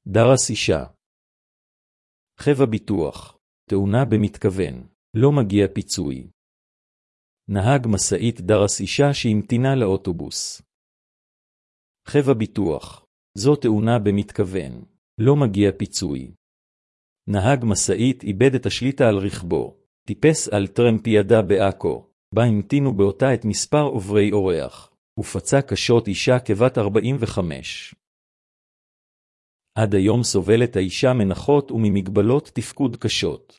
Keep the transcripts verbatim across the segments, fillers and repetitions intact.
דרס אישה. חב ביטוח, תאונה במתכוון, לא מגיע פיצוי. נהג מסעית דרס אישה שהמתינה לאוטובוס. חב ביטוח, זו תאונה במתכוון, לא מגיע פיצוי. נהג מסעית איבד את השליטה על רכבו, טיפס על טרמפיאדה בעכו, בה המתינו באותה את מספר עוברי אורח, ופצע קשות אישה כבת ארבעים וחמש. עד היום סובלת האישה מנחות וממגבלות תפקוד קשות.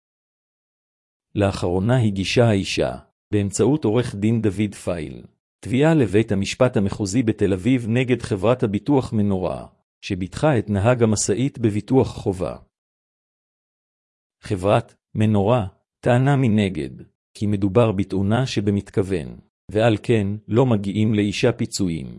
לאחרונה הגישה האישה, באמצעות עורך דין דוד פייל, תביעה לבית המשפט המחוזי בתל אביב נגד חברת הביטוח מנורה, שביטחה את נהג המסעית בביטוח חובה. חברת מנורה טענה מנגד, כי מדובר בתאונה שבמתכוון, ועל כן לא מגיעים לאישה פיצויים.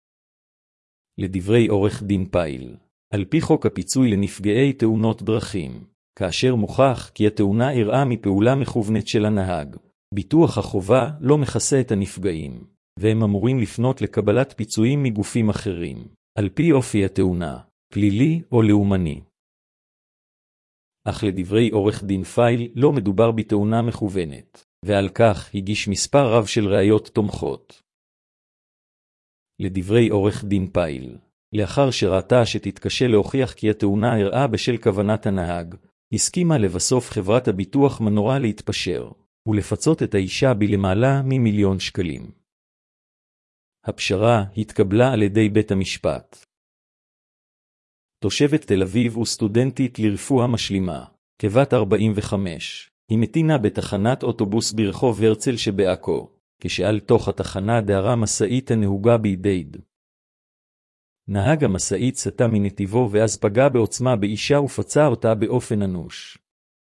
לדברי עורך דין פייל, על פי חוק הפיצוי לנפגעי תאונות דרכים, כאשר מוכח כי התאונה אירעה מפעולה מכוונת של הנהג, ביטוח החובה לא מכסה את הנפגעים, והם אמורים לפנות לקבלת פיצויים מגופים אחרים, על פי אופי התאונה, פלילי או לאומני. אך לדברי עורך דין פייל לא מדובר בתאונה מכוונת, ועל כך הגיש מספר רב של ראיות תומכות. לדברי עורך דין פייל, לאחר שראתה שתתקשה להוכיח כי התאונה אירעה בשל כוונת הנהג, הסכימה לבסוף חברת הביטוח מנורה להתפשר, ולפצות את האישה בלמעלה ממיליון שקלים. הפשרה התקבלה על ידי בית המשפט. תושבת תל אביב וסטודנטית לרפואה משלימה, כבת ארבעים וחמש, היא מתינה בתחנת אוטובוס ברחוב הרצל שבעכו, כשעל תוך התחנה דהרה מסעית הנהוגה בידייד. נהג המסעית סטה מנתיבו ואז פגע בעוצמה באישה ופצע אותה באופן אנוש.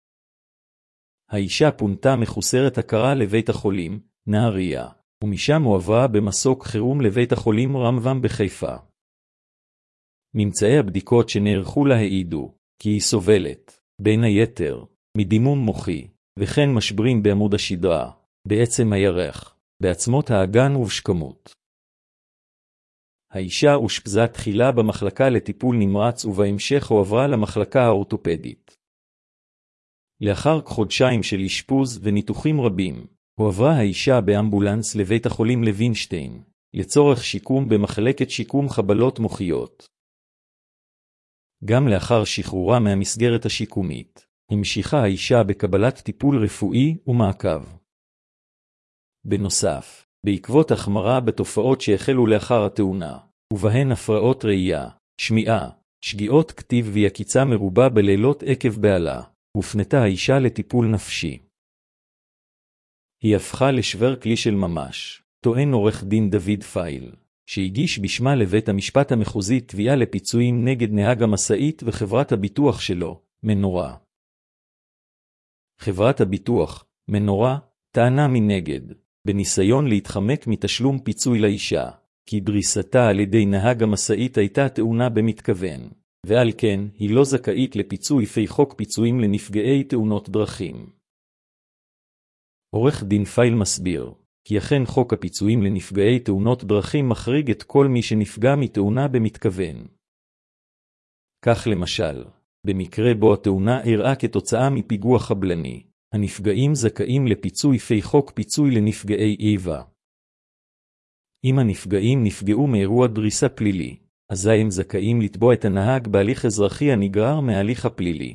האישה פונתה מחוסרת הכרה לבית החולים, נהריה, ומשם הועברה במסוק חירום לבית החולים רמב"ם בחיפה. ממצאי הבדיקות שנערכו לה העידו, כי היא סובלת, בין היתר, מדימום מוחי, וכן משברים בעמוד השדרה, בעצם הירך, בעצמות האגן ובשכמות. האישה אושפזה תחילה במחלקה לטיפול נמרץ ובהמשך הועברה למחלקה האורתופדית. לאחר חודשיים של אשפוז וניתוחים רבים, הועברה האישה באמבולנס לבית החולים לוינשטיין, לצורך שיקום במחלקת שיקום חבלות מוחיות. גם לאחר שחרורה מהמסגרת השיקומית, המשיכה האישה בקבלת טיפול רפואי ומעקב. בנוסף, בעקבות החמרה בתופעות שהחלו לאחר התאונה, ובהן הפרעות ראייה, שמיעה, שגיאות כתיב ויקיצה מרובה בלילות עקב בעלה, הופנתה האישה לטיפול נפשי. היא הפכה לשוור כלי של ממש, טוען עורך דין דוד פייל, שהגיש בשמה לבית המשפט המחוזי תביעה לפיצויים נגד נהג המסעית וחברת הביטוח שלו, מנורה. חברת הביטוח, מנורה, טענה מנגד, בניסיון להתחמק מתשלום פיצוי לאישה, כי דריסתה על ידי נהג המסעית הייתה תאונה במתכוון, ועל כן היא לא זכאית לפיצוי לפי חוק פיצויים לנפגעי תאונות דרכים. עורך דין פייל מסביר, כי אכן חוק הפיצויים לנפגעי תאונות דרכים מחריג את כל מי שנפגע מתאונה במתכוון. כך למשל, במקרה בו התאונה אירעה כתוצאה מפיגוע חבלני, הנפגעים זכאים לפיצוי לפי חוק פיצוי לנפגעי איבה. אם הנפגעים נפגעו מאירוע דריסה פלילי, אזי הם זכאים לתבוע את הנהג בהליך אזרחי הנגרר מההליך הפלילי.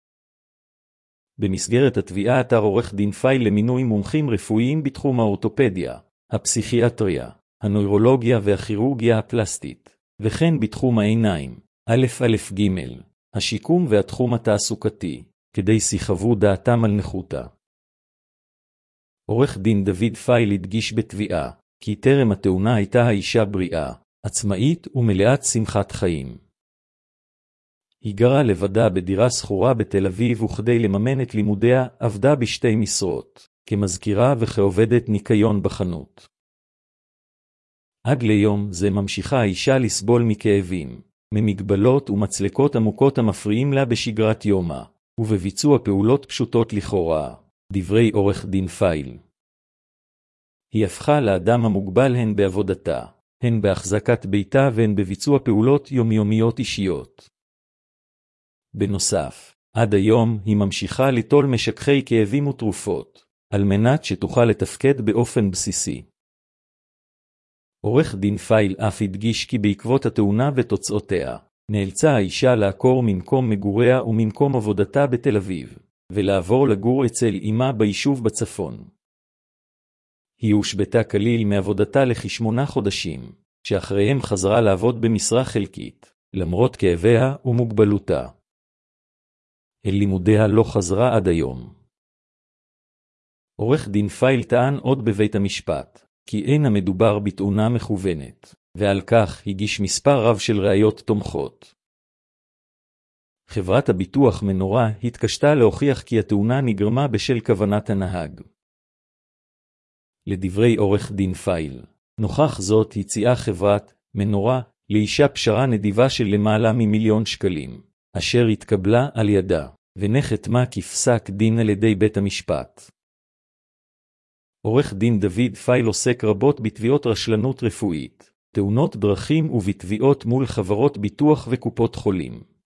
במסגרת התביעה אתר עורך דין פייל למינוי מומחים רפואיים בתחום האורתופדיה, הפסיכיאטריה, הנוירולוגיה והכירורגיה הפלסטית, וכן בתחום העיניים, א' א' ג', השיקום והתחום התעסוקתי, כדי שיחוו דעתם על נכותה. עורך דין דוד פייל הדגיש בתביעה, כי טרם התאונה הייתה האישה בריאה, עצמאית ומלאת שמחת חיים. היא גרה לבדה בדירה שכורה בתל אביב וכדי לממן את לימודיה עבדה בשתי משרות, כמזכירה וכעובדת ניקיון בחנות. עד ליום זה ממשיכה האישה לסבול מכאבים, ממגבלות ומצלקות עמוקות המפריעים לה בשגרת יומה, ובביצוע פעולות פשוטות לכאורה, דברי עורך דין פייל. היא הפכה לאדם המוגבל הן בעבודתה, הן בהחזקת ביתה והן בביצוע פעולות יומיומיות אישיות. בנוסף, עד היום היא ממשיכה ליטול משככי כאבים ותרופות, על מנת שתוכל לתפקד באופן בסיסי. עורך דין פייל אף הדגיש כי בעקבות התאונה ותוצאותיה, נאלצה האישה לעקור ממקום מגוריה וממקום עבודתה בתל אביב, ולעבור לגור אצל אמה ביישוב בצפון. היא הושבתה כליל מעבודתה לכשמונה חודשים, שאחריהם חזרה לעבוד במשרה חלקית, למרות כאביה ומוגבלותה. אל לימודיה לא חזרה עד היום. עורך דין פייל טען עוד בבית המשפט, כי אין המדובר בתאונה מכוונת, ועל כך הגיש מספר רב של ראיות תומכות. חברת הביטוח מנורה התקשתה להוכיח כי התאונה נגרמה בשל כוונת הנהג. לדברי עורך דין פייל, נוכח זאת הציעה חברת מנורה לאישה פשרה נדיבה של למעלה ממיליון שקלים, אשר התקבלה על ידה, ונחתמה כפסק דין על ידי בית המשפט. עורך דין דוד פייל עוסק רבות בתביעות רשלנות רפואית, תאונות דרכים ובתביעות מול חברות ביטוח וקופות חולים.